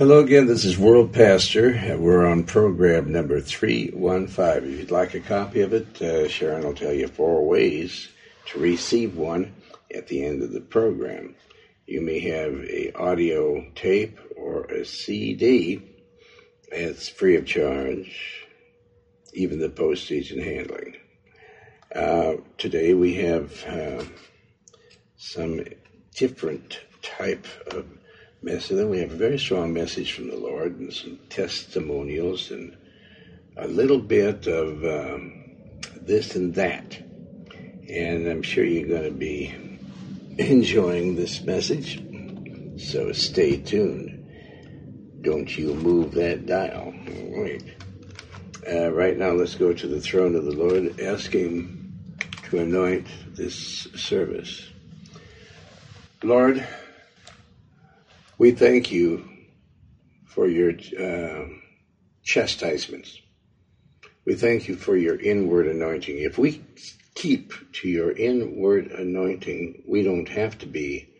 Hello again, this is World Pastor. We're on program number 315. If you'd like a copy of it, Sharon will tell you 4 ways to receive one at the end of the program. You may have an audio tape or a CD. It's free of charge, even the postage and handling. Today we have some different type of message. Then we have a very strong message from the Lord and some testimonials and a little bit of this and that. And I'm sure you're going to be enjoying this message. So stay tuned. Don't you move that dial. All right. Right now, let's go to the throne of the Lord, ask Him to anoint this service. Lord, we thank you for your chastisements. We thank you for your inward anointing. If we keep to your inward anointing, we don't have to be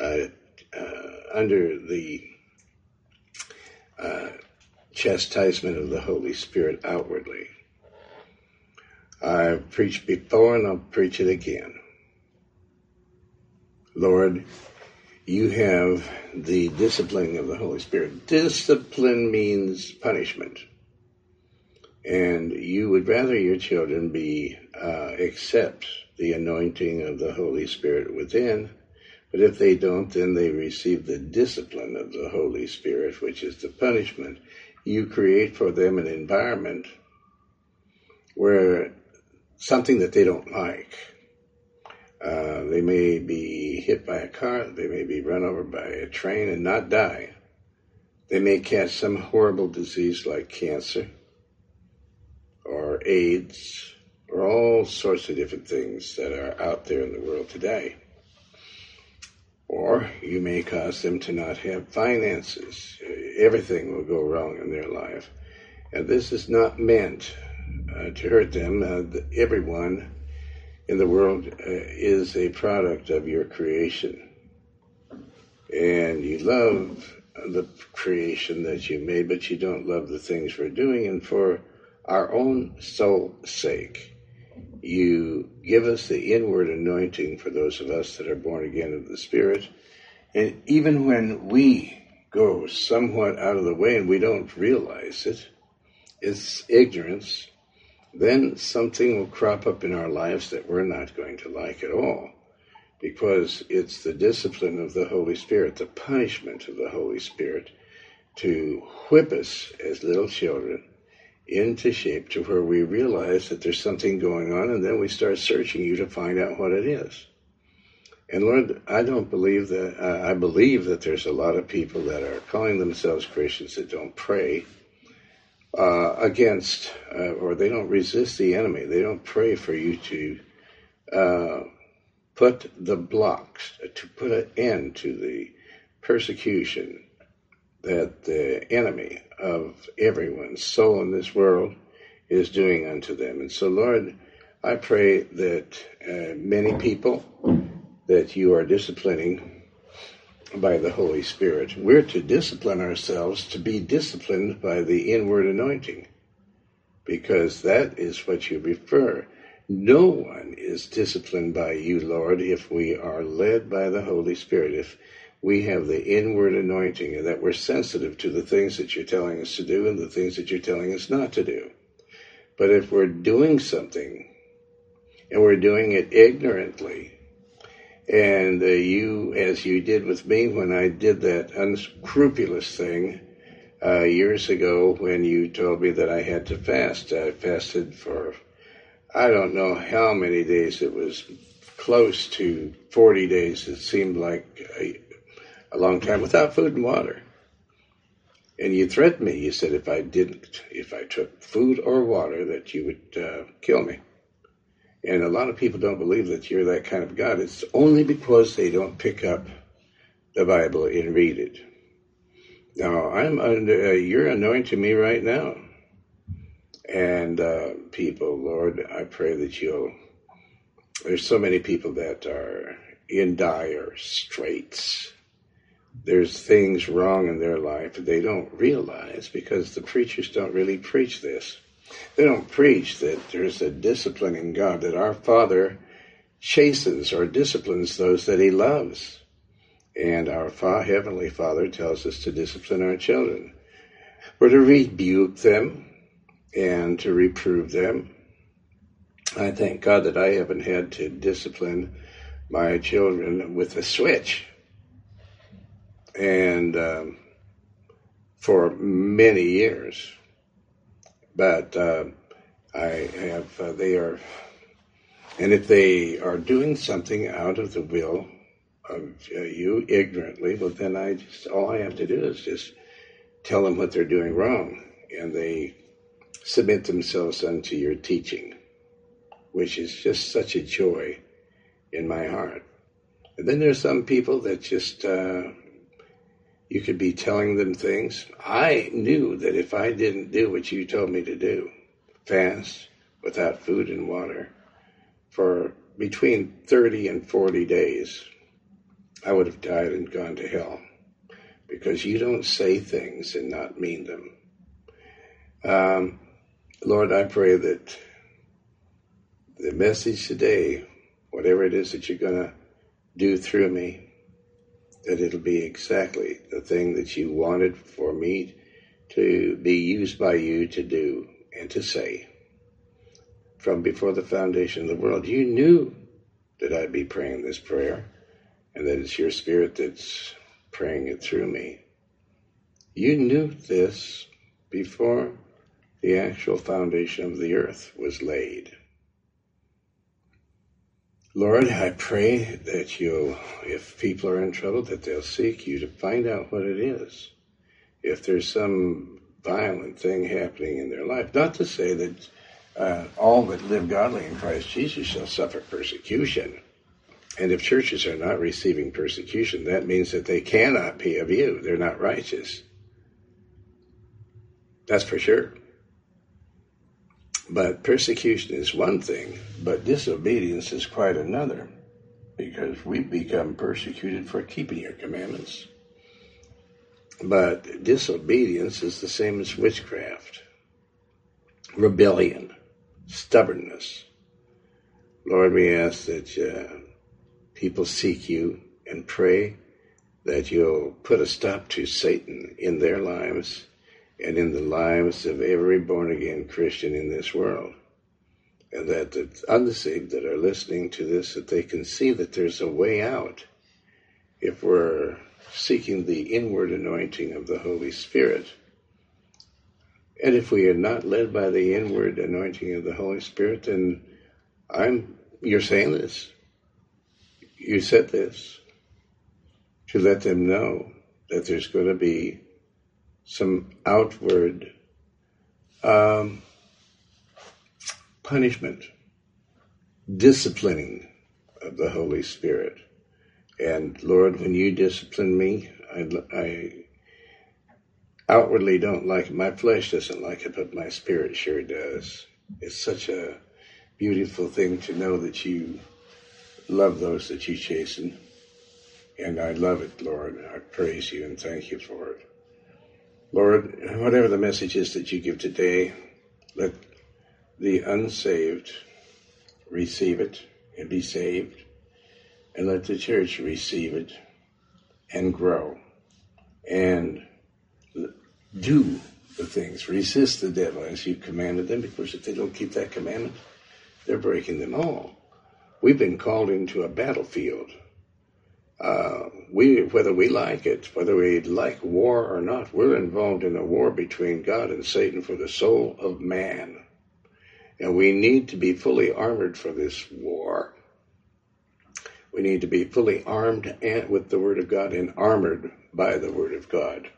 under the chastisement of the Holy Spirit outwardly. I've preached before and I'll preach it again. Lord, you have the disciplining of the Holy Spirit. Discipline means punishment. And you would rather your children accept the anointing of the Holy Spirit within. But if they don't, then they receive the discipline of the Holy Spirit, which is the punishment. You create for them an environment where something that they don't like. They may be hit by a car, they may be run over by a train and not die. They may catch some horrible disease like cancer or AIDS or all sorts of different things that are out there in the world today. Or you may cause them to not have finances. Everything will go wrong in their life. And this is not meant to hurt them. Everyone in the world is a product of your creation. And you love the creation that you made, but you don't love the things we're doing. And for our own soul's sake, you give us the inward anointing for those of us that are born again of the Spirit. And even when we go somewhat out of the way and we don't realize it, it's ignorance, then something will crop up in our lives that we're not going to like at all, because it's the discipline of the Holy Spirit, the punishment of the Holy Spirit, to whip us as little children into shape to where we realize that there's something going on, and then we start searching you to find out what it is. And Lord, I believe that there's a lot of people that are calling themselves Christians that don't pray against, or they don't resist the enemy. They don't pray for you to put the blocks, to put an end to the persecution that the enemy of everyone's soul in this world is doing unto them. And so, Lord, I pray that many people that you are disciplining by the Holy Spirit. We're to discipline ourselves to be disciplined by the inward anointing, because that is what you refer. No one is disciplined by you, Lord, if we are led by the Holy Spirit, if we have the inward anointing and that we're sensitive to the things that you're telling us to do and the things that you're telling us not to do. But if we're doing something and we're doing it ignorantly, and you, as you did with me when I did that unscrupulous thing years ago when you told me that I had to fast. I fasted for, I don't know how many days. It was close to 40 days. It seemed like a long time without food and water. And you threatened me. You said if I took food or water, that you would kill me. And a lot of people don't believe that you're that kind of God. It's only because they don't pick up the Bible and read it. Now, you're anointing me right now. And people, Lord, I pray that there's so many people that are in dire straits. there's things wrong in their life they don't realize because the preachers don't really preach this. They don't preach that there's a disciplining God, that our Father chastens or disciplines those that he loves. And our Heavenly Father tells us to discipline our children. We're to rebuke them and to reprove them. I thank God that I haven't had to discipline my children with a switch. And for many years. But I have, they are, and if they are doing something out of the will of you ignorantly, well then all I have to do is just tell them what they're doing wrong. And they submit themselves unto your teaching, which is just such a joy in my heart. And then there's some people that just, you could be telling them things. I knew that if I didn't do what you told me to do, fast, without food and water, for between 30 and 40 days, I would have died and gone to hell. Because you don't say things and not mean them. Lord, I pray that the message today, whatever it is that you're going to do through me, that it'll be exactly the thing that you wanted for me to be used by you to do and to say. From before the foundation of the world, you knew that I'd be praying this prayer and that it's your Spirit that's praying it through me. You knew this before the actual foundation of the earth was laid. Lord, I pray that if people are in trouble, that they'll seek you to find out what it is. If there's some violent thing happening in their life, not to say that all that live godly in Christ Jesus shall suffer persecution. And if churches are not receiving persecution, that means that they cannot be of you. They're not righteous. That's for sure. But persecution is one thing, but disobedience is quite another, because we become persecuted for keeping your commandments. But disobedience is the same as witchcraft, rebellion, stubbornness. Lord, we ask that people seek you and pray that you'll put a stop to Satan in their lives and in the lives of every born-again Christian in this world. And that the unsaved that are listening to this, that they can see that there's a way out if we're seeking the inward anointing of the Holy Spirit. And if we are not led by the inward anointing of the Holy Spirit, then you're saying this. You said this to let them know that there's going to be some outward punishment, disciplining of the Holy Spirit. And Lord, when you discipline me, I outwardly don't like it. My flesh doesn't like it, but my spirit sure does. It's such a beautiful thing to know that you love those that you chasten. And I love it, Lord. I praise you and thank you for it. Lord, whatever the message is that you give today, let the unsaved receive it and be saved, and let the church receive it and grow and do the things. Resist the devil as you commanded them, because if they don't keep that commandment, they're breaking them all. We've been called into a battlefield. Whether we like it, whether we like war or not, we're involved in a war between God and Satan for the soul of man. And we need to be fully armored for this war. We need to be fully armed with the Word of God and armored by the Word of God.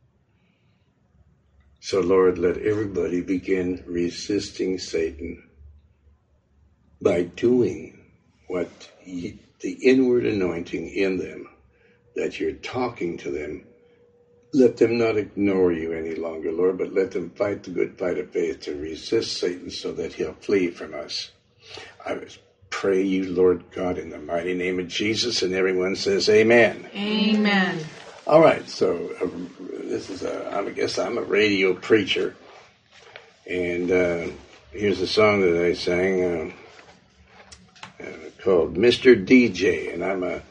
So, Lord, let everybody begin resisting Satan by doing what the inward anointing in them, that you're talking to them. Let them not ignore you any longer, Lord, but let them fight the good fight of faith to resist Satan so that he'll flee from us. I pray you, Lord God, in the mighty name of Jesus, and everyone says amen. Amen. All right, so I guess I'm a radio preacher, and here's a song that I sang called "Mr. DJ," and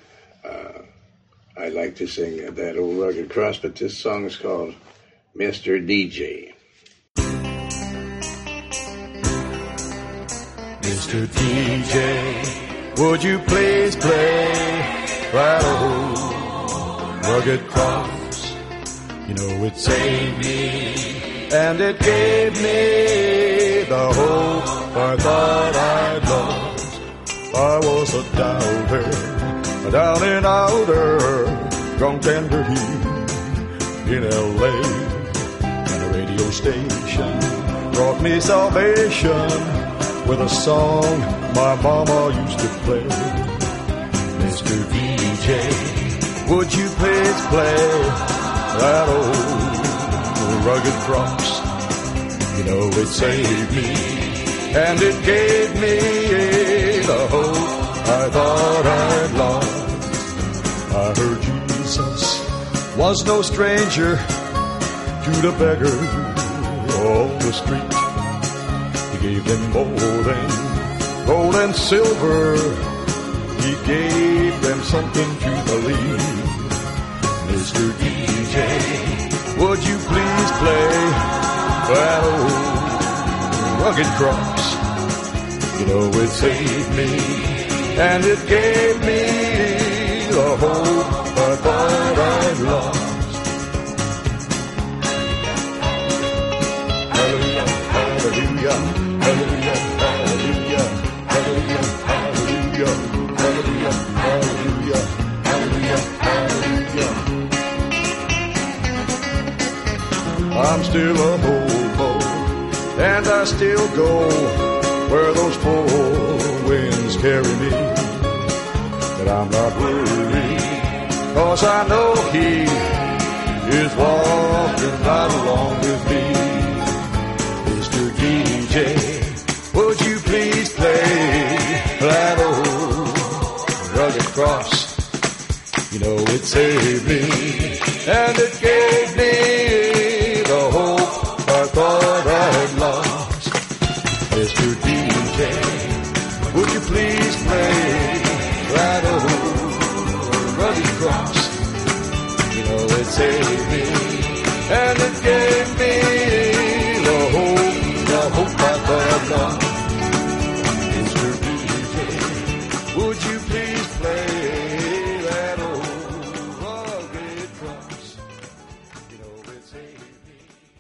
I like to sing that old rugged cross, but this song is called "Mr. DJ." Mr. DJ, would you please play that old rugged cross? You know it saved me, and it gave me the hope I thought I'd lost. I was a doubter, down and outer, drunk and dirty in L.A. And a radio station brought me salvation with a song my mama used to play. Mr. DJ, would you please play that old rugged cross? You know it saved me, and it gave me the hope I thought I'd lost. I heard Jesus was no stranger to the beggar on the street. He gave them more than gold and silver. He gave them something to believe. Mr. DJ, would you please play that old rugged cross? You know it saved me, and it gave me the hope I thought I'd lost. Hallelujah, hallelujah, hallelujah, hallelujah, hallelujah, hallelujah, hallelujah, hallelujah, hallelujah, hallelujah. I'm still a hobo, and I still go where those four winds carry me. But I'm not worried, 'cause I know He is walking right along with me. Mr. DJ, would you please play that old rugged cross? You know it saved me, and it gave me the hope I thought I'd lost. Mr. DJ, would you please play that old rugged cross? You know it saved me, and it gave me the hope I thought I'd lost. Mr. DJ, would you please play that old rugged cross? You know it saved me.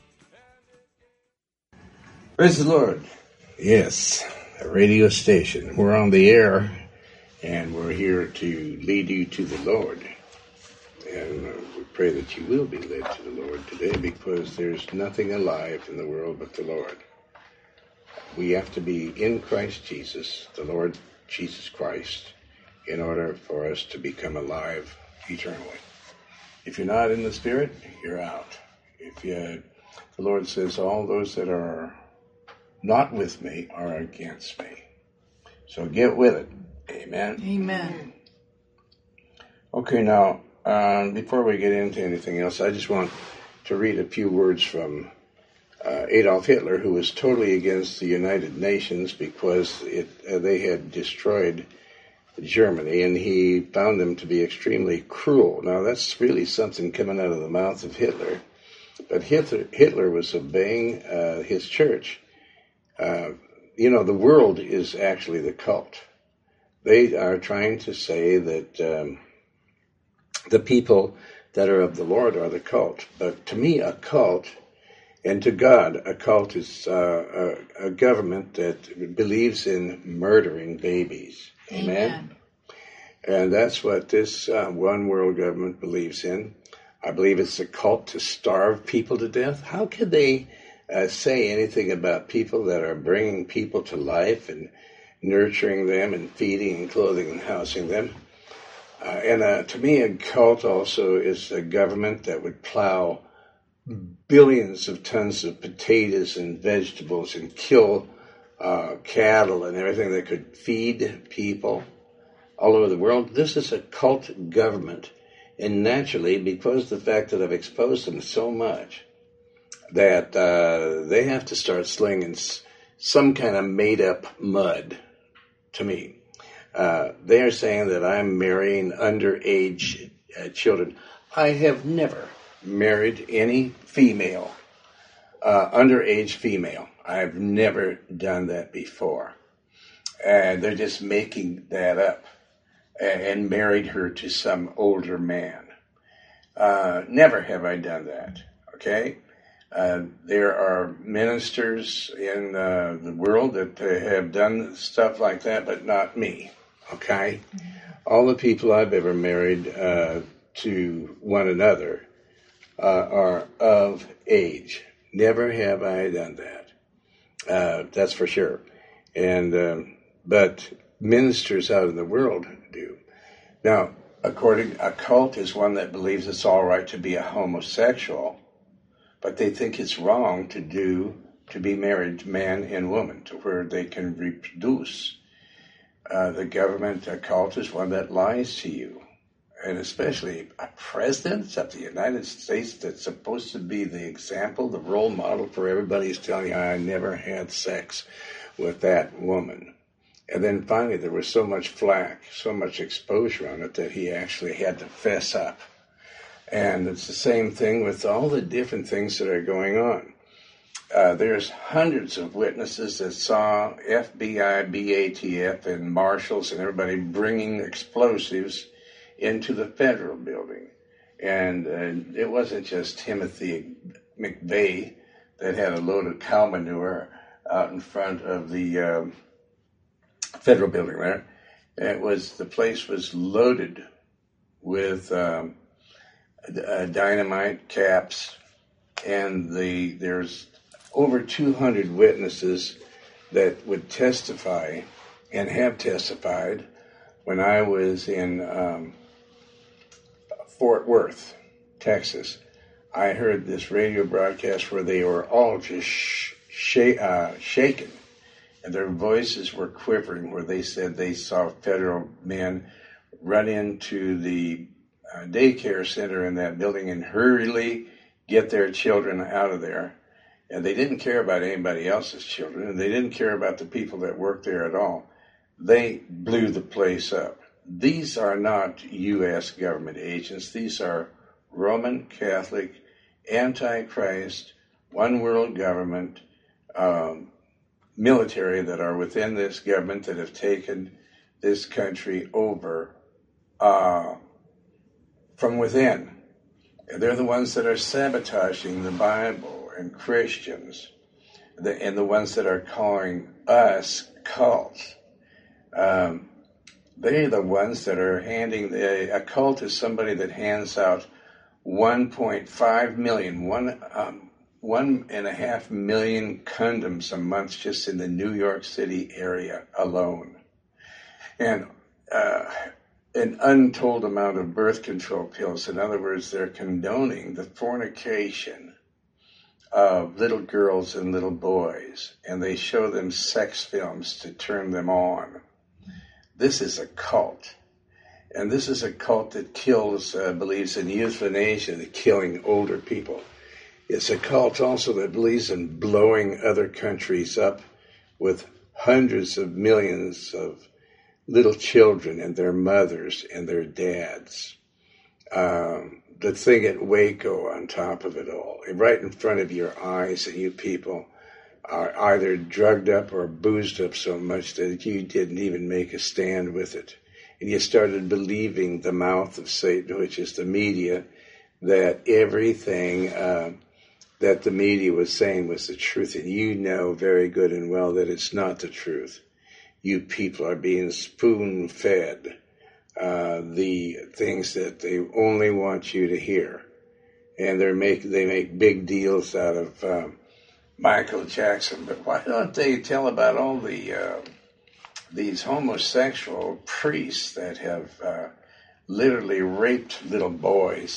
Praise the Lord. Yes, a radio station. We're on the air, and we're here to lead you to the Lord. And we pray that you will be led to the Lord today, because there's nothing alive in the world but the Lord. We have to be in Christ Jesus, the Lord Jesus Christ, in order for us to become alive eternally. If you're not in the Spirit, you're out. The Lord says, all those that are not with me are against me. So get with it. Amen. Amen. Okay, now, before we get into anything else, I just want to read a few words from Adolf Hitler, who was totally against the United Nations because they had destroyed Germany, and he found them to be extremely cruel. Now, that's really something coming out of the mouth of Hitler. But Hitler was obeying his church. The world is actually the cult. They are trying to say that the people that are of the Lord are the cult. But to me, a cult, and to God, a cult is a government that believes in murdering babies. Amen. And that's what this one world government believes in. I believe it's a cult to starve people to death. How could they say anything about people that are bringing people to life and nurturing them and feeding and clothing and housing them? To me, a cult also is a government that would plow billions of tons of potatoes and vegetables and kill cattle and everything that could feed people all over the world. This is a cult government. And naturally, because of the fact that I've exposed them so much, that they have to start slinging some kind of made-up mud to me. They are saying that I'm marrying underage children. I have never married any female, underage female. I've never done that before. And they're just making that up and married her to some older man. Never have I done that, okay? There are ministers in the world that have done stuff like that, but not me, okay? All the people I've ever married to one another are of age. Never have I done that. That's for sure. And but ministers out in the world do. Now, a cult is one that believes it's all right to be a homosexual, but they think it's wrong to be married man and woman to where they can reproduce. The government, a cult is one that lies to you. And especially a president of the United States that's supposed to be the example, the role model for everybody is telling you, I never had sex with that woman. And then finally there was so much flack, so much exposure on it that he actually had to fess up. And it's the same thing with all the different things that are going on. There's hundreds of witnesses that saw FBI, BATF, and marshals and everybody bringing explosives into the federal building. And it wasn't just Timothy McVeigh that had a load of cow manure out in front of the federal building there. The place was loaded with dynamite caps, and there's over 200 witnesses that would testify and have testified. When I was in Fort Worth, Texas, I heard this radio broadcast where they were all just shaken, and their voices were quivering, where they said they saw federal men run into the daycare center in that building and hurriedly get their children out of there. And they didn't care about anybody else's children, and they didn't care about the people that worked there at all. They blew the place up. These are not U.S. government agents. These are Roman Catholic, Antichrist, one world government, military that are within this government that have taken this country over from within. And they're the ones that are sabotaging the Bible and Christians, and the ones that are calling us cults. They're the ones that are a cult is somebody that hands out 1.5 million, 1.5 million condoms a month just in the New York City area alone. And an untold amount of birth control pills. In other words, they're condoning the fornication of little girls and little boys, and they show them sex films to turn them on. This is a cult. And this is a cult that believes in euthanasia, the killing older people. It's a cult also that believes in blowing other countries up with hundreds of millions of little children and their mothers and their dads. The thing at Waco on top of it all, right in front of your eyes, and you people are either drugged up or boozed up so much that you didn't even make a stand with it. And you started believing the mouth of Satan, which is the media, that everything that the media was saying was the truth. And you know very good and well that it's not the truth. You people are being spoon-fed the things that they only want you to hear. And they make big deals out of Michael Jackson. But why don't they tell about all these homosexual priests that have literally raped little boys?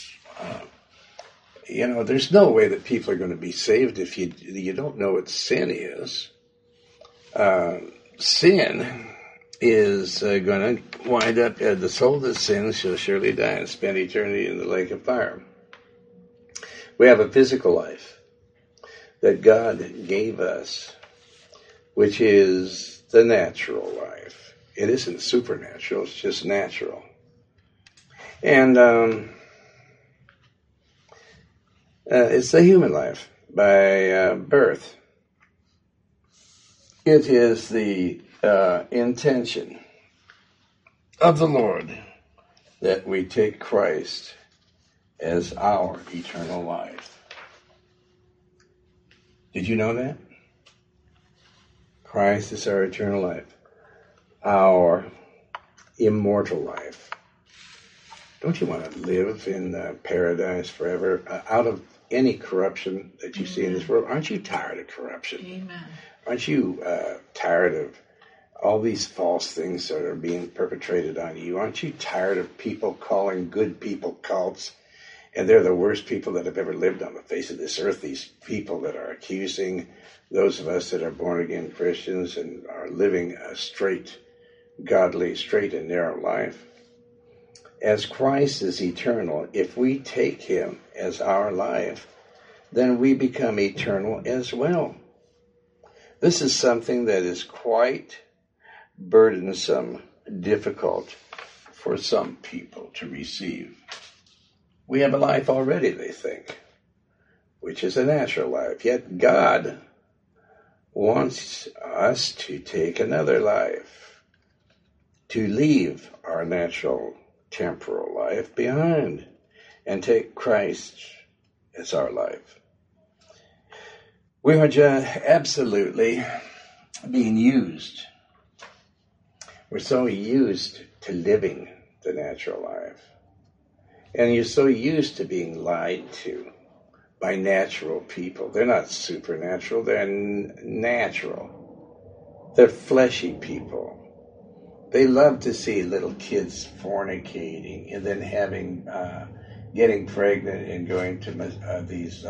There's no way that people are going to be saved if you don't know what sin is. Sin is going to wind up, the soul that sins shall surely die and spend eternity in the lake of fire. We have a physical life that God gave us, which is the natural life. It isn't supernatural, it's just natural. And it's the human life by birth. It is the intention of the Lord that we take Christ as our eternal life. Did you know that? Christ is our eternal life, our immortal life. Don't you want to live in paradise forever, out of any corruption that you see in this world? Aren't you tired of corruption? Amen. Aren't you tired of all these false things that are being perpetrated on you? Aren't you tired of people calling good people cults? And they're the worst people that have ever lived on the face of this earth. These people that are accusing those of us that are born-again Christians and are living a straight, godly, straight and narrow life. As Christ is eternal, if we take him as our life, then we become eternal as well. This is something that is quite burdensome, difficult for some people to receive. We have a life already, they think, which is a natural life. Yet God wants us to take another life, to leave our natural temporal life behind and take Christ as our life. We are just absolutely being used. We're so used to living the natural life. And you're so used to being lied to by natural people. They're not supernatural, they're natural. They're fleshy people. They love to see little kids fornicating and then getting pregnant and going to these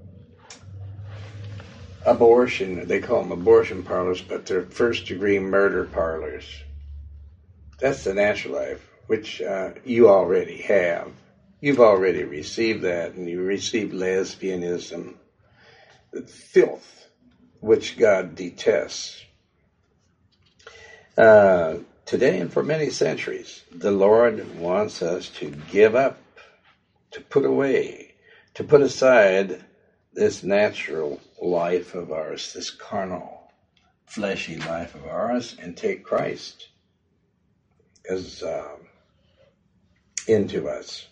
abortion, they call them abortion parlors, but they're first-degree murder parlors. That's the natural life, which you already have. You've already received that, and you received lesbianism, the filth, which God detests. Today and for many centuries, the Lord wants us to give up, to put away, to put aside this natural life of ours, this carnal, fleshy life of ours, and take Christ as into us.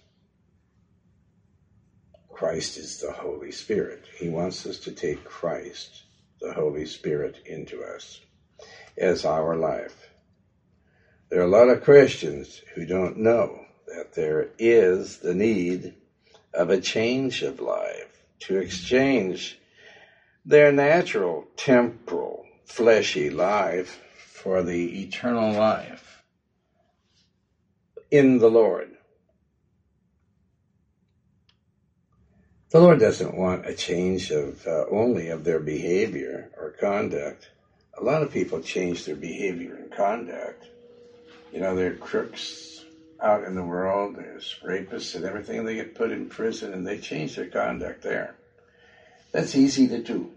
Christ is the Holy Spirit. He wants us to take Christ, the Holy Spirit, into us as our life. There are a lot of Christians who don't know that there is the need of a change of life, to exchange their natural, temporal, fleshy life for the eternal life in the Lord. The Lord doesn't want a change of only of their behavior or conduct. A lot of people change their behavior and conduct. You know, they're crooks out in the world, there's rapists and everything, and they get put in prison and they change their conduct there. That's easy to do.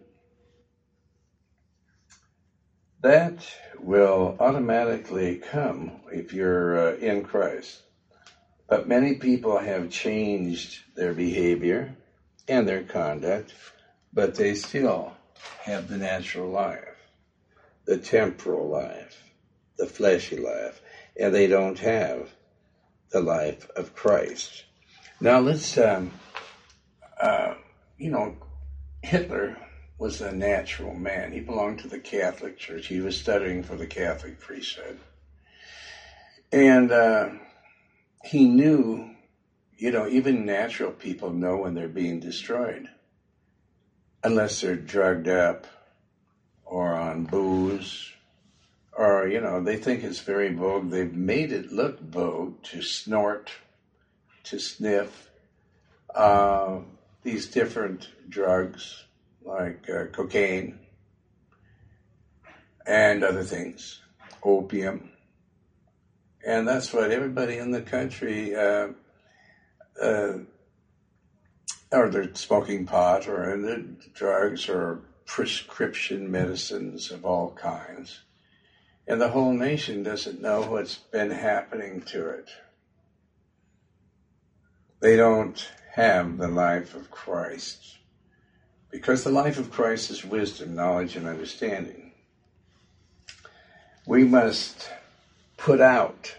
That will automatically come if you're in Christ. But many people have changed their behavior and their conduct, but they still have the natural life, the temporal life, the fleshy life, and they don't have the life of Christ. Now let's, Hitler was a natural man. He belonged to the Catholic Church. He was studying for the Catholic priesthood. And he knew, even natural people know when they're being destroyed, unless they're drugged up or on booze, or, they think it's very vogue. They've made it look vogue to snort, to sniff these different drugs like cocaine and other things, opium, And that's what everybody in the country, or they're smoking pot or in the drugs or prescription medicines of all kinds. And the whole nation doesn't know what's been happening to it. They don't have the life of Christ. Because the life of Christ is wisdom, knowledge, and understanding. We must put out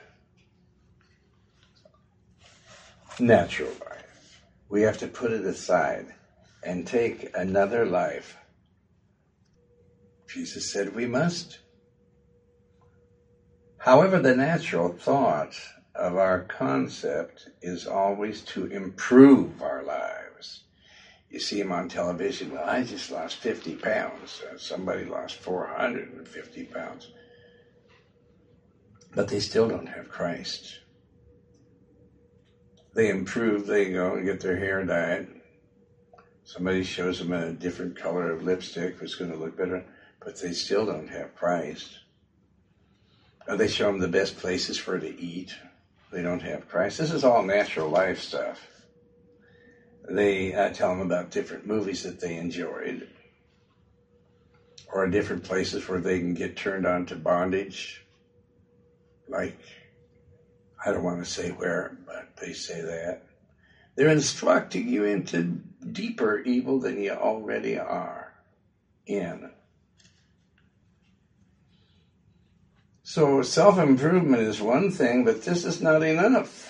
natural life. We have to put it aside and take another life. Jesus said we must. However, the natural thought of our concept is always to improve our lives. You see them on television, well, I just lost 50 pounds. Somebody lost 450 pounds. But they still don't have Christ. They improve, they go and get their hair dyed. Somebody shows them a different color of lipstick that's going to look better, but they still don't have Christ. Or they show them the best places for to eat. They don't have Christ. This is all natural life stuff. They tell them about different movies that they enjoyed, or different places where they can get turned on to bondage. Like, I don't want to say where, but they say that. They're instructing you into deeper evil than you already are in. So self-improvement is one thing, but this is not enough.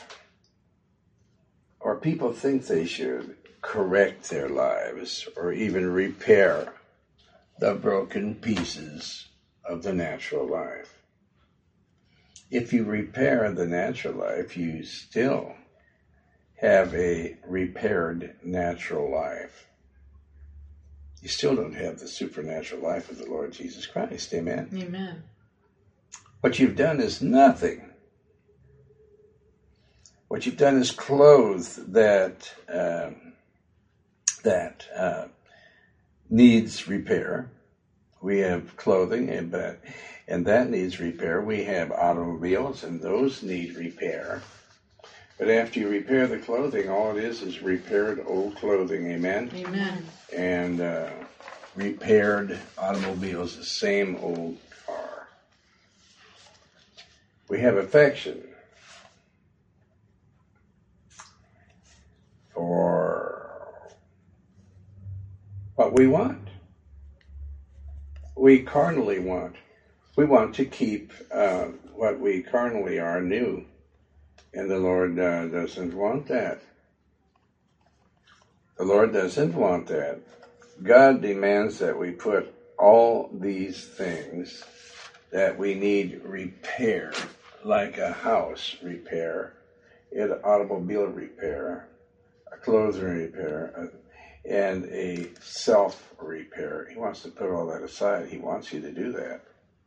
Or people think they should correct their lives or even repair the broken pieces of the natural life. If you repair the natural life, you still have a repaired natural life. You still don't have the supernatural life of the Lord Jesus Christ. Amen? Amen. What you've done is nothing. What you've done is clothe that needs repair. We have clothing, and that needs repair. We have automobiles, and those need repair. But after you repair the clothing, all it is repaired old clothing. Amen? Amen. And repaired automobiles, the same old car. We have affection for what we want. We carnally want. We want to keep what we carnally are new. And the Lord doesn't want that. The Lord doesn't want that. God demands that we put all these things that we need repair, like a house repair, an automobile repair, a clothing repair, and a self-repair. He wants to put all that aside. He wants you to do that.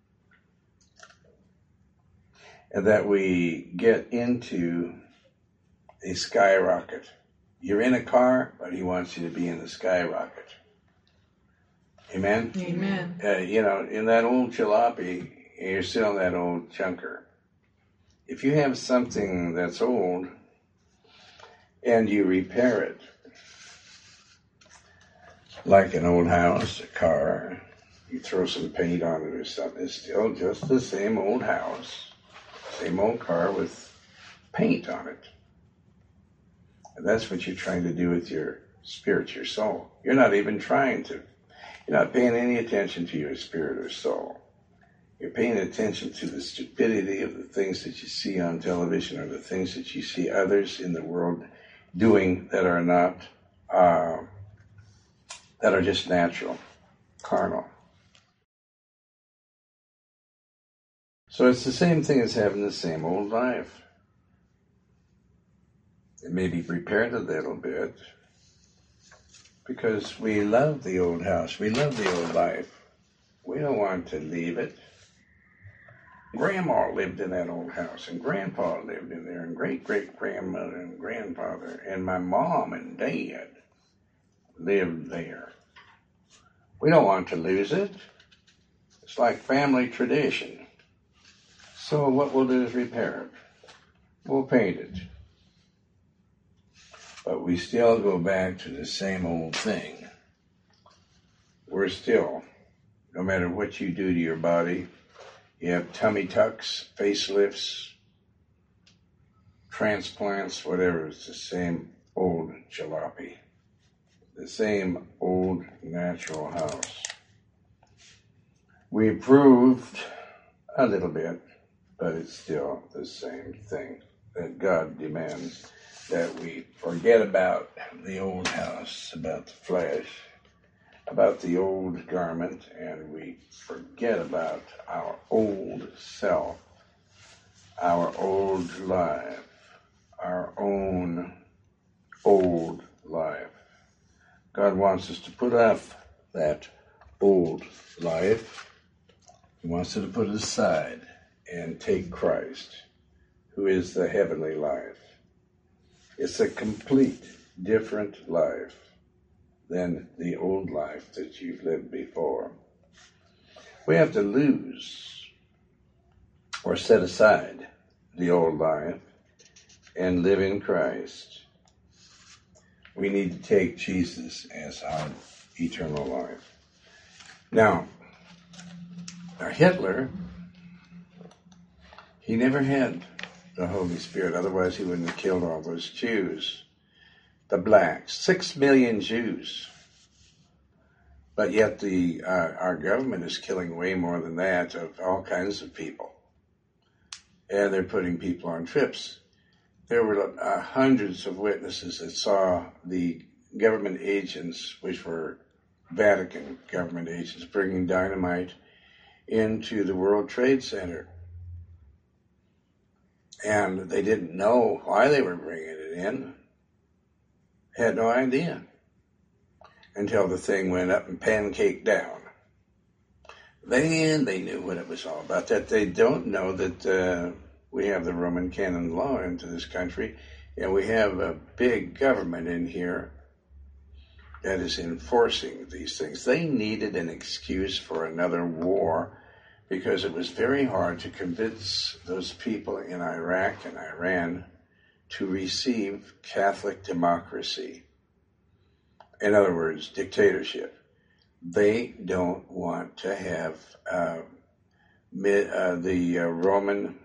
And that we get into a skyrocket. You're in a car, but he wants you to be in the skyrocket. Amen? Amen. In that old jalopy, you're still in that old chunker. If you have something that's old and you repair it, like an old house, a car, you throw some paint on it or something, it's still just the same old house, same old car with paint on it. And that's what you're trying to do with your spirit, your soul. You're not even you're not paying any attention to your spirit or soul. You're paying attention to the stupidity of the things that you see on television or the things that you see others in the world doing that are not, that are just natural, carnal. So it's the same thing as having the same old life. It may be repaired a little bit because we love the old house. We love the old life. We don't want to leave it. Grandma lived in that old house, and Grandpa lived in there, and great-great-grandmother and grandfather, and my mom and dad lived there. We don't want to lose it. It's like family tradition. So what we'll do is repair it. We'll paint it. But we still go back to the same old thing. We're still, no matter what you do to your body, you have tummy tucks, facelifts, transplants, whatever, it's the same old jalopy. The same old natural house. We improved a little bit, but it's still the same thing that God demands, that we forget about the old house, about the flesh, about the old garment, and we forget about our old self, our old life, our own old life. God wants us to put off that old life. He wants us to put it aside and take Christ, who is the heavenly life. It's a complete different life than the old life that you've lived before. We have to lose or set aside the old life and live in Christ. We need to take Jesus as our eternal life. Now, Hitler, he never had the Holy Spirit, otherwise he wouldn't have killed all those Jews. The blacks, 6 million Jews. But yet our government is killing way more than that of all kinds of people. And they're putting people on trips. There were hundreds of witnesses that saw the government agents, which were Vatican government agents, bringing dynamite into the World Trade Center. And they didn't know why they were bringing it in. Had no idea. Until the thing went up and pancaked down. Then they knew what it was all about. That they don't know that we have the Roman canon law into this country, and we have a big government in here that is enforcing these things. They needed an excuse for another war because it was very hard to convince those people in Iraq and Iran to receive Catholic democracy. In other words, dictatorship. They don't want to have the Roman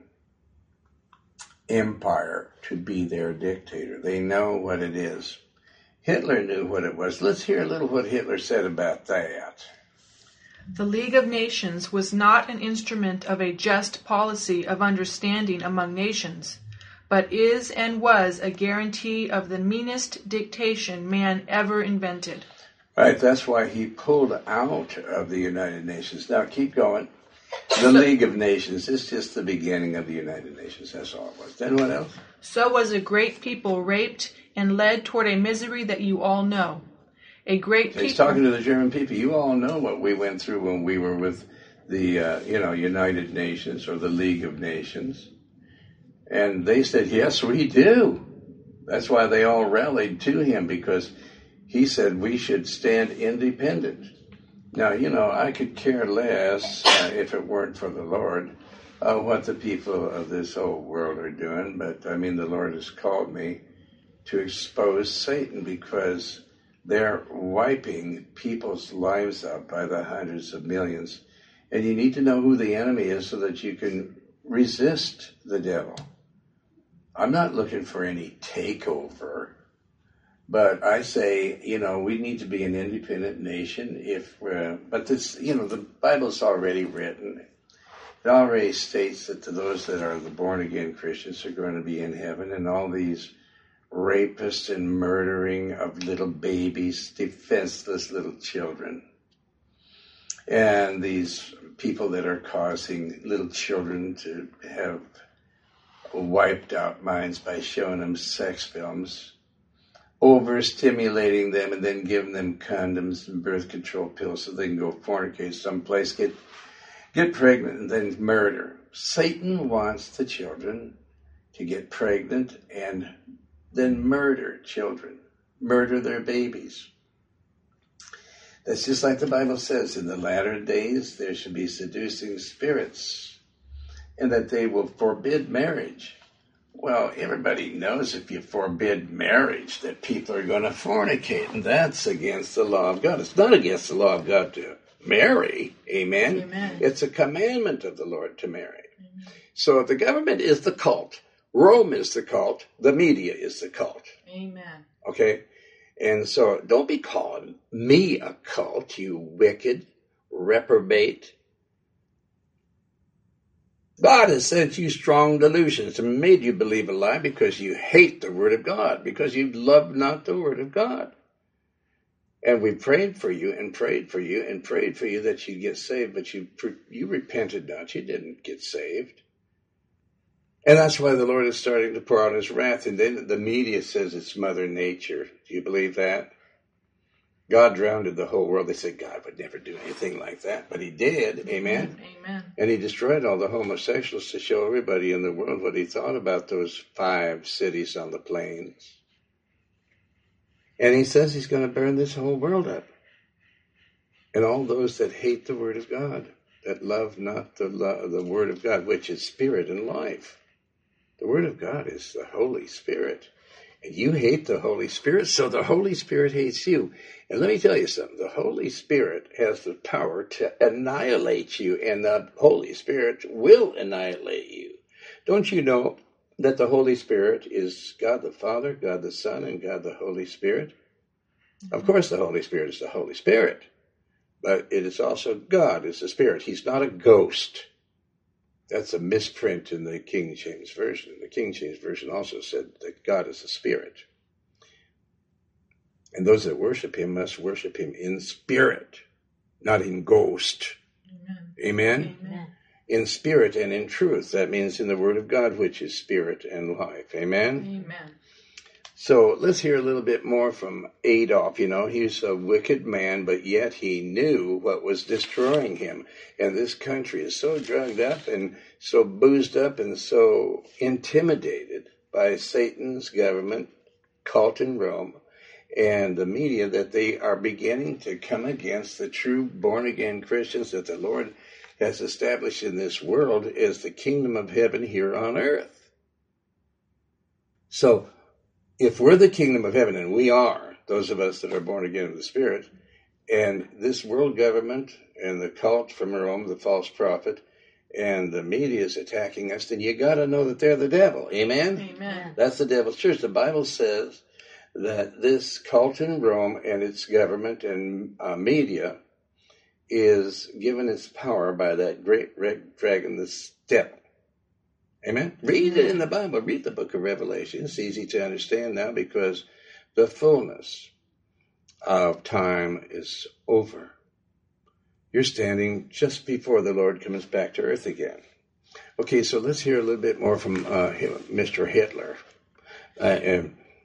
Empire to be their dictator. They know what it is. Hitler knew what it was. Let's hear a little what Hitler said about that. The League of Nations was not an instrument of a just policy of understanding among nations, but is and was a guarantee of the meanest dictation man ever invented. Right, that's why he pulled out of the United Nations. Now keep going. The League of Nations is just the beginning of the United Nations. That's all it was. Then what else? So was a great people raped and led toward a misery that you all know. A great people. He's talking to the German people. You all know what we went through when we were with the United Nations or the League of Nations. And they said, yes, we do. That's why they all rallied to him, because he said we should stand independent. Now, I could care less, if it weren't for the Lord, what the people of this whole world are doing. But, the Lord has called me to expose Satan, because they're wiping people's lives out by the hundreds of millions. And you need to know who the enemy is so that you can resist the devil. I'm not looking for any takeover, but I say, we need to be an independent nation. But this, the Bible's already written. It already states that to those that are the born-again Christians are going to be in heaven, and all these rapists and murdering of little babies, defenseless little children, and these people that are causing little children to have wiped out minds by showing them sex films, overstimulating them, and then giving them condoms and birth control pills so they can go fornicate someplace, get pregnant, and then murder. Satan wants the children to get pregnant and then murder children, murder their babies. That's just like the Bible says, in the latter days there should be seducing spirits and that they will forbid marriage. Well, everybody knows if you forbid marriage that people are going to fornicate, and that's against the law of God. It's not against the law of God to marry, amen? Amen. It's a commandment of the Lord to marry. Amen. So the government is the cult. Rome is the cult. The media is the cult. Amen. Okay? And so don't be calling me a cult, you wicked, reprobate. God has sent you strong delusions and made you believe a lie because you hate the Word of God, because you love not the Word of God. And we prayed for you and prayed for you and prayed for you that you'd get saved, but you repented not. You didn't get saved. And that's why the Lord is starting to pour out his wrath. And then the media says it's Mother Nature. Do you believe that? God drowned the whole world. They said God would never do anything like that, but he did. Amen. Amen. And he destroyed all the homosexuals to show everybody in the world what he thought about those 5 cities on the plains. And he says he's going to burn this whole world up. And all those that hate the Word of God, that love not the Word of God, which is spirit and life. The Word of God is the Holy Spirit. And you hate the Holy Spirit, so the Holy Spirit hates you. And let me tell you something. The Holy Spirit has the power to annihilate you, and the Holy Spirit will annihilate you. Don't you know that the Holy Spirit is God the Father, God the Son, and God the Holy Spirit? Of course, the Holy Spirit is the Holy Spirit, but it is also God is the Spirit. He's not a ghost. That's a misprint in the King James Version. The King James Version also said that God is a spirit. And those that worship him must worship him in spirit, not in ghost. Amen? Amen. In spirit and in truth. That means in the Word of God, which is spirit and life. Amen? Amen. So let's hear a little bit more from Adolf. You know, he's a wicked man, but yet he knew what was destroying him. And this country is so drugged up and so boozed up and so intimidated by Satan's government, cult in Rome, and the media that they are beginning to come against the true born-again Christians that the Lord has established in this world as the kingdom of heaven here on earth. So, if we're the kingdom of heaven, and we are, those of us that are born again of the Spirit, and this world government and the cult from Rome, the false prophet, and the media is attacking us, then you got to know that they're the devil. Amen? Amen. That's the devil's church. The Bible says that this cult in Rome and its government and media is given its power by that great red dragon, this devil. Amen? Read it in the Bible. Read the book of Revelation. It's easy to understand now because the fullness of time is over. You're standing just before the Lord comes back to earth again. Okay, so let's hear a little bit more from Mr. Hitler. I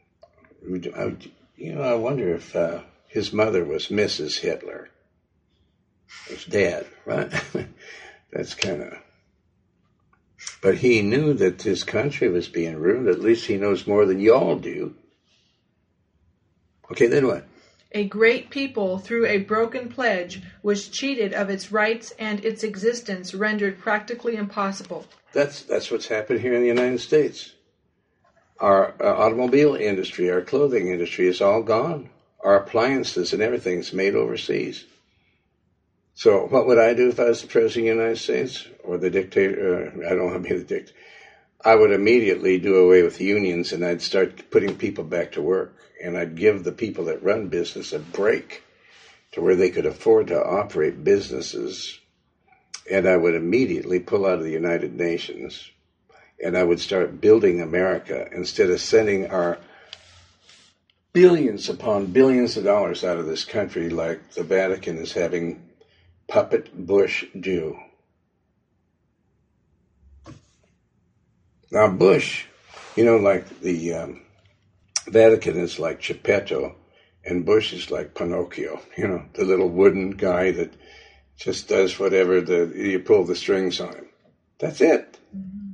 wonder if his mother was Mrs. Hitler. His dad, right? That's kind of... But he knew that his country was being ruined. At least he knows more than y'all do. Okay, then what? A great people, through a broken pledge, was cheated of its rights and its existence rendered practically impossible. That's what's happened here in the United States. Our automobile industry, our clothing industry is all gone. Our appliances and everything is made overseas. So what would I do if I was the President of the United States or the dictator? I don't want to be the dictator. I would immediately do away with unions and I'd start putting people back to work. And I'd give the people that run business a break to where they could afford to operate businesses. And I would immediately pull out of the United Nations. And I would start building America instead of sending our billions upon billions of dollars out of this country like the Vatican is having Puppet Bush do. Now Bush, like the Vatican is like Geppetto and Bush is like Pinocchio, the little wooden guy that just does whatever you pull the strings on him. That's it. Mm-hmm.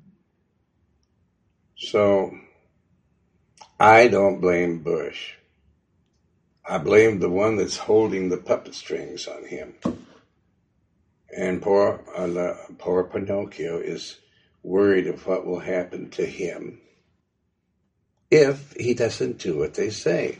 So I don't blame Bush. I blame the one that's holding the puppet strings on him. And poor Pinocchio is worried of what will happen to him if he doesn't do what they say.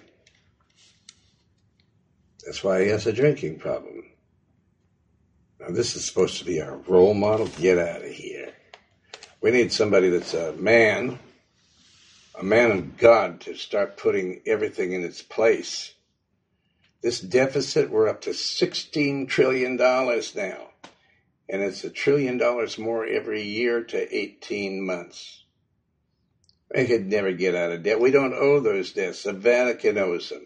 That's why he has a drinking problem. Now, this is supposed to be our role model. Get out of here. We need somebody that's a man of God, to start putting everything in its place. This deficit, we're up to $16 trillion now. And it's $1 trillion more every year to 18 months. They could never get out of debt. We don't owe those debts. The Vatican owes them.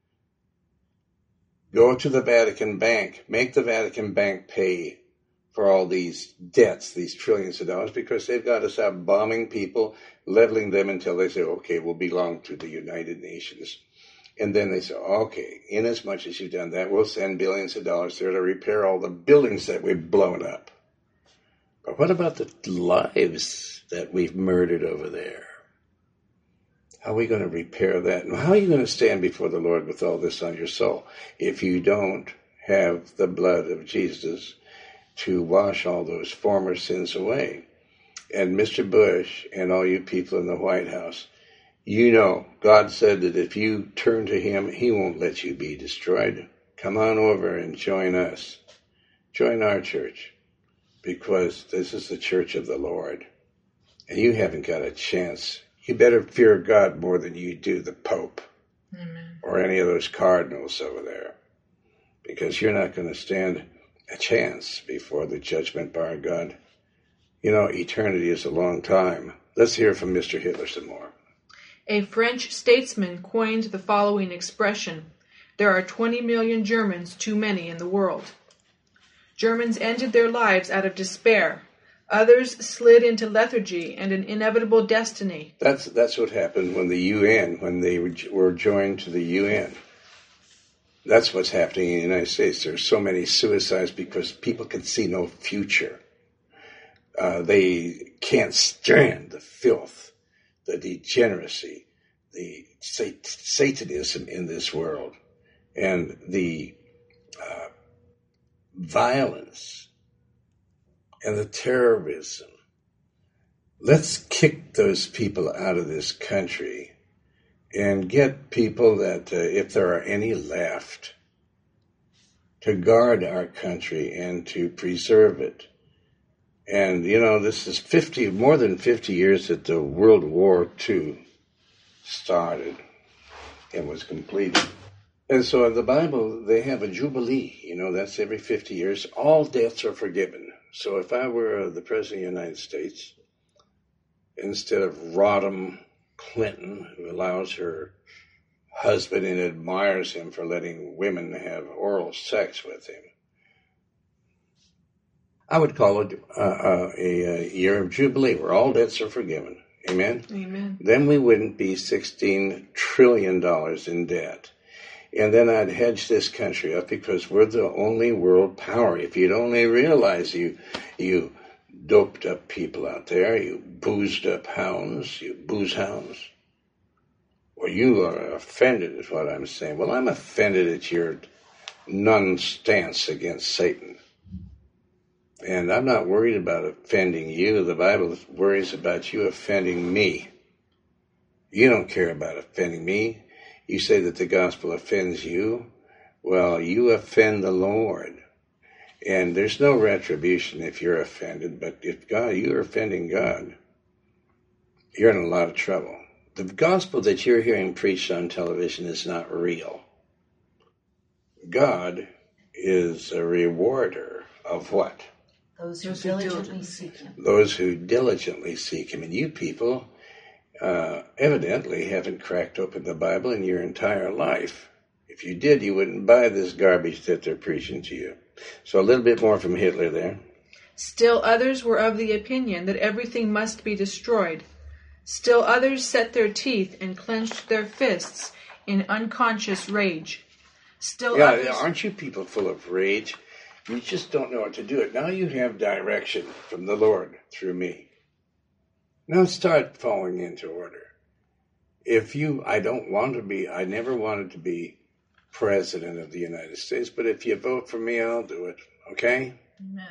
Go to the Vatican Bank. Make the Vatican Bank pay for all these debts, these trillions of dollars, because they've got to stop bombing people, leveling them until they say, okay, we'll belong to the United Nations. And then they say, okay, in as much as you've done that, we'll send billions of dollars there to repair all the buildings that we've blown up. But what about the lives that we've murdered over there? How are we going to repair that? And how are you going to stand before the Lord with all this on your soul if you don't have the blood of Jesus to wash all those former sins away? And Mr. Bush and all you people in the White House, you know, God said that if you turn to him, he won't let you be destroyed. Come on over and join us. Join our church, because this is the church of the Lord. And you haven't got a chance. You better fear God more than you do the Pope. Amen. Or any of those cardinals over there, because you're not going to stand a chance before the judgment bar of God. You know, eternity is a long time. Let's hear from Mr. Hitler some more. A French statesman coined the following expression: there are 20 million Germans too many in the world. Germans ended their lives out of despair. Others slid into lethargy and an inevitable destiny. That's what happened when the UN, when they were joined to the UN. That's what's happening in the United States. There's so many suicides because people can see no future. They can't stand the filth, the degeneracy, the Satanism in this world, and the violence and the terrorism. Let's kick those people out of this country and get people that, if there are any left, to guard our country and to preserve it. And, you know, this is more than 50 years that the World War II started and was completed. And so in the Bible, they have a jubilee. You know, that's every 50 years. All debts are forgiven. So if I were the President of the United States, instead of Rodham Clinton, who allows her husband and admires him for letting women have oral sex with him, I would call it a year of jubilee where all debts are forgiven. Amen? Amen. Then we wouldn't be $16 trillion in debt. And then I'd hedge this country up, because we're the only world power. If you'd only realize you doped up people out there, you boozed up hounds, you booze hounds. Well, you are offended is what I'm saying. Well, I'm offended at your non-stance against Satan. And I'm not worried about offending you. The Bible worries about you offending me. You don't care about offending me. You say that the gospel offends you. Well, you offend the Lord. And there's no retribution if you're offended. But if you're offending God, you're in a lot of trouble. The gospel that you're hearing preached on television is not real. God is a rewarder of what? Those who diligently seek him. Those who diligently seek him. And you people evidently haven't cracked open the Bible in your entire life. If you did, you wouldn't buy this garbage that they're preaching to you. So a little bit more from Hitler there. Still others were of the opinion that everything must be destroyed. Still others set their teeth and clenched their fists in unconscious rage. Still others... Aren't you people full of rage? You just don't know what to do it. Now you have direction from the Lord through me. Now start falling into order. I never wanted to be President of the United States, but if you vote for me, I'll do it, okay? Amen.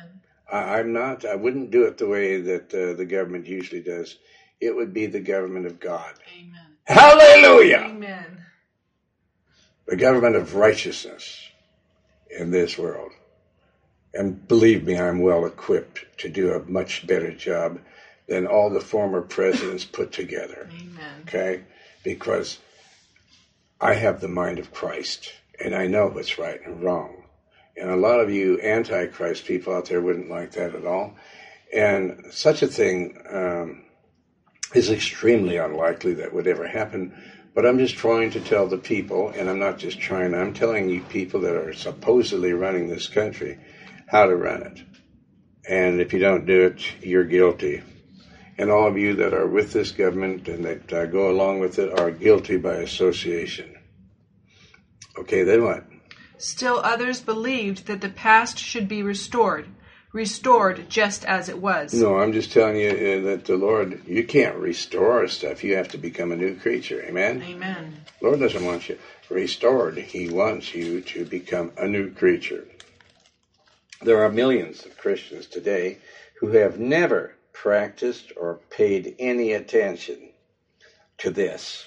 I wouldn't do it the way that the government usually does. It would be the government of God. Amen. Hallelujah! Amen. The government of righteousness in this world. And believe me, I'm well equipped to do a much better job than all the former presidents put together. Amen. Okay? Because I have the mind of Christ, and I know what's right and wrong. And a lot of you anti-Christ people out there wouldn't like that at all. And such a thing is extremely unlikely that would ever happen. But I'm just trying to tell the people, and I'm not just trying, I'm telling you people that are supposedly running this country how to run it. And if you don't do it, you're guilty. And all of you that are with this government and that go along with it are guilty by association. Okay, then what? Still others believed that the past should be restored just as it was. No, I'm just telling you that the Lord, you can't restore our stuff. You have to become a new creature. Amen? Amen. The Lord doesn't want you restored. He wants you to become a new creature. There are millions of Christians today who have never practiced or paid any attention to this.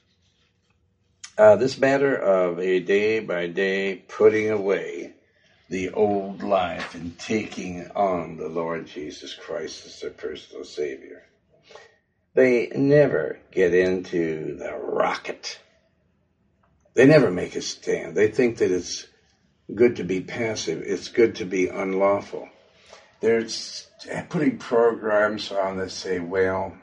This matter of a day-by-day putting away the old life and taking on the Lord Jesus Christ as their personal Savior. They never get into the rocket. They never make a stand. They think that it's good to be passive. It's good to be unlawful. They're putting programs on that say, well,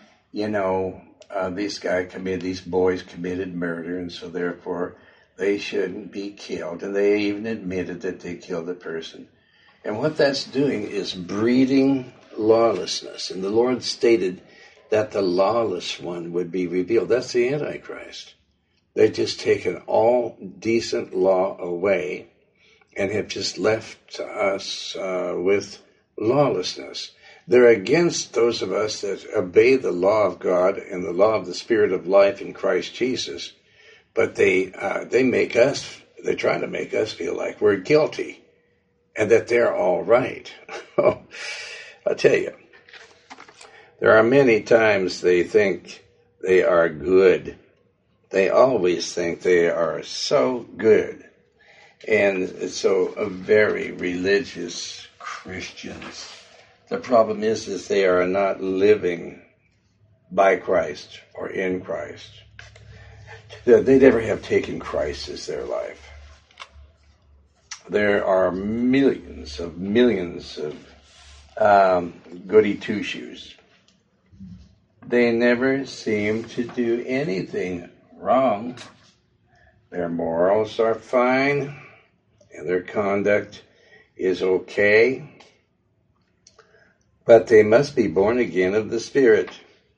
these boys committed murder, and so therefore they shouldn't be killed. And they even admitted that they killed a person. And what that's doing is breeding lawlessness. And the Lord stated that the lawless one would be revealed. That's the Antichrist. They've just taken all decent law away and have just left us with lawlessness. They're against those of us that obey the law of God and the law of the Spirit of life in Christ Jesus. But they're trying to make us feel like we're guilty and that they're all right. I'll tell you, there are many times they think they are good. They always think they are so good. And so very religious Christians. The problem is they are not living by Christ or in Christ. They never have taken Christ as their life. There are millions of goody two-shoes. They never seem to do anything wrong. Their morals are fine, and their conduct is okay. But they must be born again of the Spirit,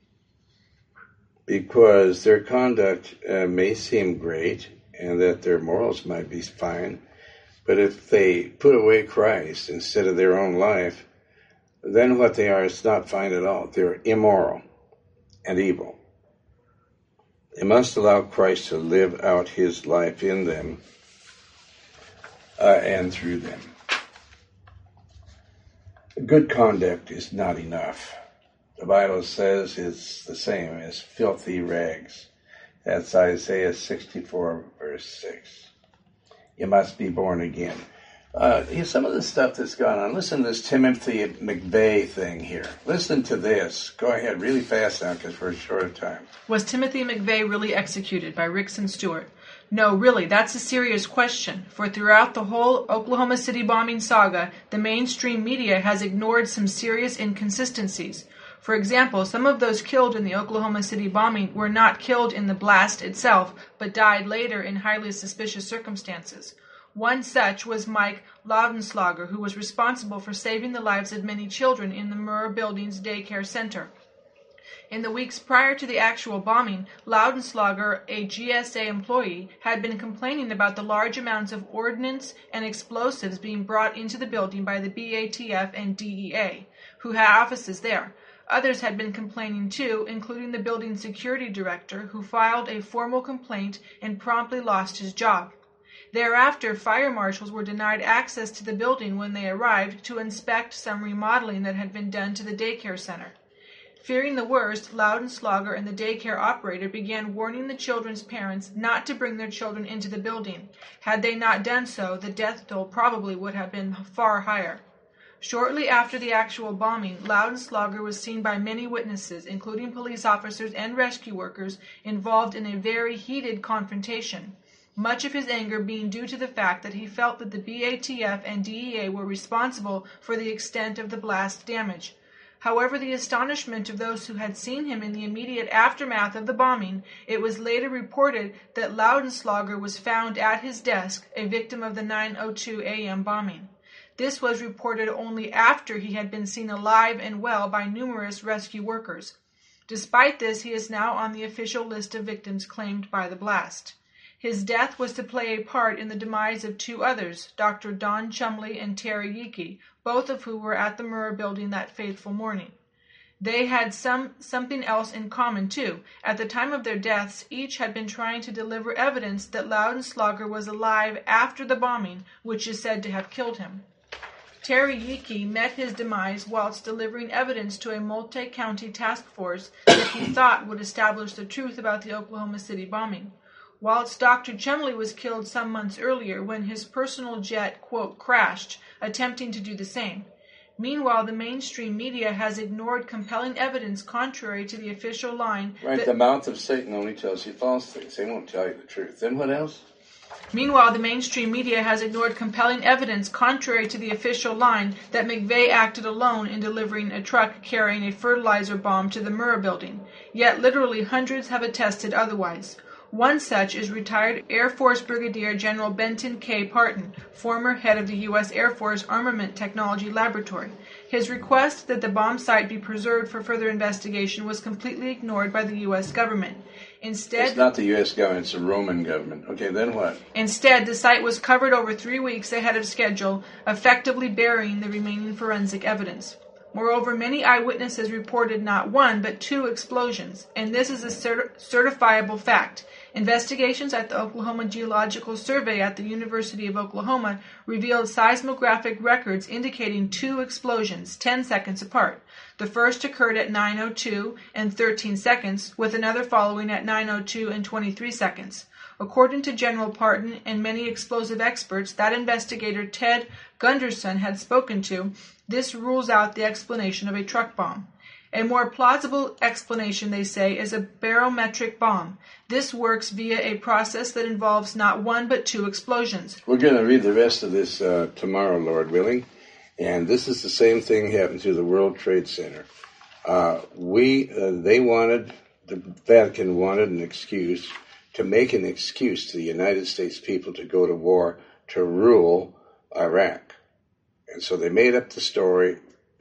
because their conduct may seem great and that their morals might be fine, but if they put away Christ instead of their own life, then what they are is not fine at all. They're immoral and evil. They must allow Christ to live out his life in them and through them. Good conduct is not enough. The Bible says it's the same as filthy rags. That's Isaiah 64, verse 6. You must be born again. Some of the stuff that's gone on. Listen to this Timothy McVeigh thing here. Listen to this. Go ahead, really fast now, because we're short of time. Was Timothy McVeigh really executed by Rickson Stewart? No, really, that's a serious question, for throughout the whole Oklahoma City bombing saga, the mainstream media has ignored some serious inconsistencies. For example, some of those killed in the Oklahoma City bombing were not killed in the blast itself, but died later in highly suspicious circumstances. One such was Mike Loudenslager, who was responsible for saving the lives of many children in the Murrah Building's daycare center. In the weeks prior to the actual bombing, Loudenslager, a GSA employee, had been complaining about the large amounts of ordnance and explosives being brought into the building by the BATF and DEA, who had offices there. Others had been complaining too, including the building's security director, who filed a formal complaint and promptly lost his job. Thereafter, fire marshals were denied access to the building when they arrived to inspect some remodeling that had been done to the daycare center. Fearing the worst, Loudenslager and the daycare operator began warning the children's parents not to bring their children into the building. Had they not done so, the death toll probably would have been far higher. Shortly after the actual bombing, Loudenslager was seen by many witnesses, including police officers and rescue workers, involved in a very heated confrontation. Much of his anger being due to the fact that he felt that the BATF and DEA were responsible for the extent of the blast damage. However, the astonishment of those who had seen him in the immediate aftermath of the bombing, it was later reported that Loudenslager was found at his desk, a victim of the 9:02 a.m. bombing. This was reported only after he had been seen alive and well by numerous rescue workers. Despite this, he is now on the official list of victims claimed by the blast. His death was to play a part in the demise of two others, Dr. Don Chumley and Terry Yeakey, both of whom were at the Murrah building that fateful morning. They had something else in common, too. At the time of their deaths, each had been trying to deliver evidence that Loudenslager was alive after the bombing, which is said to have killed him. Terry Yeakey met his demise whilst delivering evidence to a multi-county task force that he thought would establish the truth about the Oklahoma City bombing. Whilst Dr. Chumley was killed some months earlier when his personal jet, quote, crashed, attempting to do the same. Meanwhile, the mainstream media has ignored compelling evidence contrary to the official line. Right, the mouth of Satan only tells you false things. They won't tell you the truth. Then what else? Meanwhile, the mainstream media has ignored compelling evidence contrary to the official line that McVeigh acted alone in delivering a truck carrying a fertilizer bomb to the Murrah building. Yet literally hundreds have attested otherwise. One such is retired Air Force Brigadier General Benton K. Parton, former head of the U.S. Air Force Armament Technology Laboratory. His request that the bomb site be preserved for further investigation was completely ignored by the U.S. government. Instead, it's not the U.S. government, it's the Roman government. Okay, then what? Instead, the site was covered over 3 weeks ahead of schedule, effectively burying the remaining forensic evidence. Moreover, many eyewitnesses reported not one, but two explosions, and this is a certifiable fact. Investigations at the Oklahoma Geological Survey at the University of Oklahoma revealed seismographic records indicating two explosions, 10 seconds apart. The first occurred at 9:02 and 13 seconds, with another following at 9:02 and 23 seconds. According to General Parton and many explosive experts that investigator Ted Gunderson had spoken to, this rules out the explanation of a truck bomb. A more plausible explanation, they say, is a barometric bomb. This works via a process that involves not one but two explosions. We're going to read the rest of this tomorrow, Lord willing. And this is the same thing happened to the World Trade Center. The Vatican wanted an excuse to make an excuse to the United States people to go to war to rule Iraq. And so they made up the story,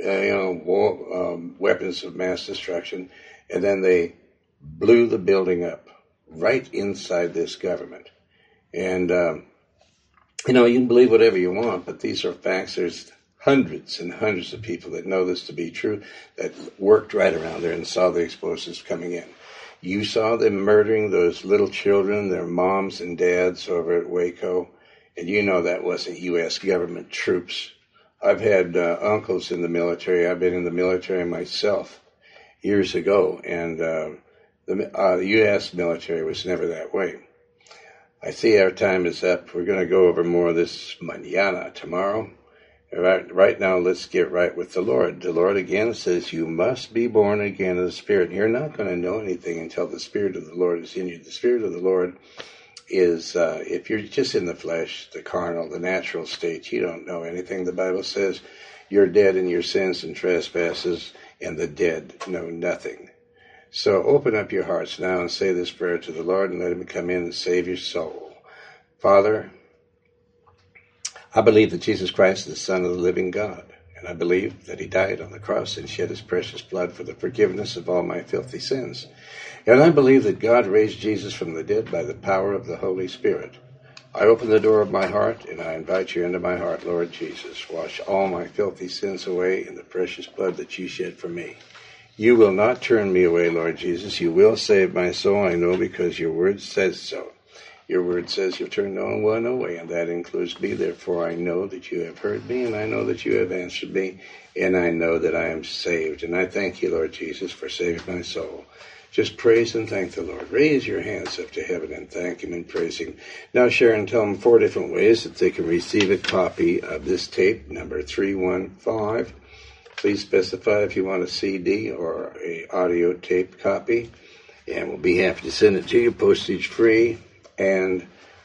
weapons of mass destruction, and then they blew the building up right inside this government. And, you can believe whatever you want, but these are facts. There's hundreds and hundreds of people that know this to be true, that worked right around there and saw the explosives coming in. You saw them murdering those little children, their moms and dads over at Waco, and you know that wasn't U.S. government troops. I've had uncles in the military. I've been in the military myself years ago, and the U.S. military was never that way. I see our time is up. We're going to go over more of this mañana, tomorrow. Right now, let's get right with the Lord. The Lord again says, you must be born again of the Spirit. You're not going to know anything until the Spirit of the Lord is in you. The Spirit of the Lord is, if you're just in the flesh, the carnal, the natural state, you don't know anything. The Bible says you're dead in your sins and trespasses, and the dead know nothing. So open up your hearts now and say this prayer to the Lord and let Him come in and save your soul. Father, I believe that Jesus Christ is the Son of the living God, and I believe that He died on the cross and shed His precious blood for the forgiveness of all my filthy sins. And I believe that God raised Jesus from the dead by the power of the Holy Spirit. I open the door of my heart, and I invite you into my heart, Lord Jesus. Wash all my filthy sins away in the precious blood that you shed for me. You will not turn me away, Lord Jesus. You will save my soul, I know, because your word says so. Your word says you'll turn no one away, and that includes me. Therefore, I know that you have heard me, and I know that you have answered me, and I know that I am saved. And I thank you, Lord Jesus, for saving my soul. Just praise and thank the Lord. Raise your hands up to heaven and thank him and praise him. Now, Sharon, tell them 4 different ways that they can receive a copy of this tape, number 315. Please specify if you want a CD or a audio tape copy, and we'll be happy to send it to you, postage free, and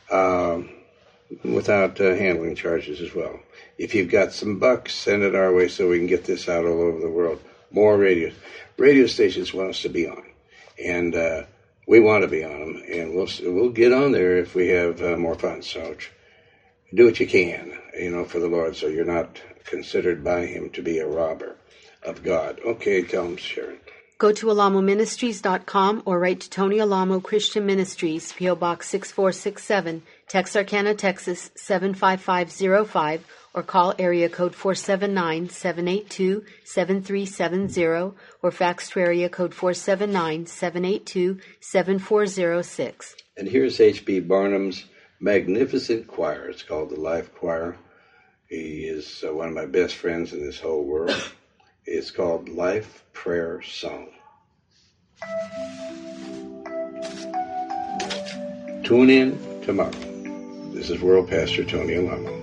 without handling charges as well. If you've got some bucks, send it our way so we can get this out all over the world. More radio stations want us to be on, and we want to be on them, and we'll get on there if we have more fun. So do what you can, for the Lord, so you're not considered by him to be a robber of God. Okay, tell him, Sharon. Go to alamoministries.com or write to Tony Alamo Christian Ministries, P.O. Box 6467, Texarkana, Texas 75505, or call area code 479-782-7370, or fax to area code 479-782-7406. And here's H.B. Barnum's magnificent choir. It's called the Life Choir. He is one of my best friends in this whole world. It's called Life Prayer Song. Tune in tomorrow. This is World Pastor Tony Alamo.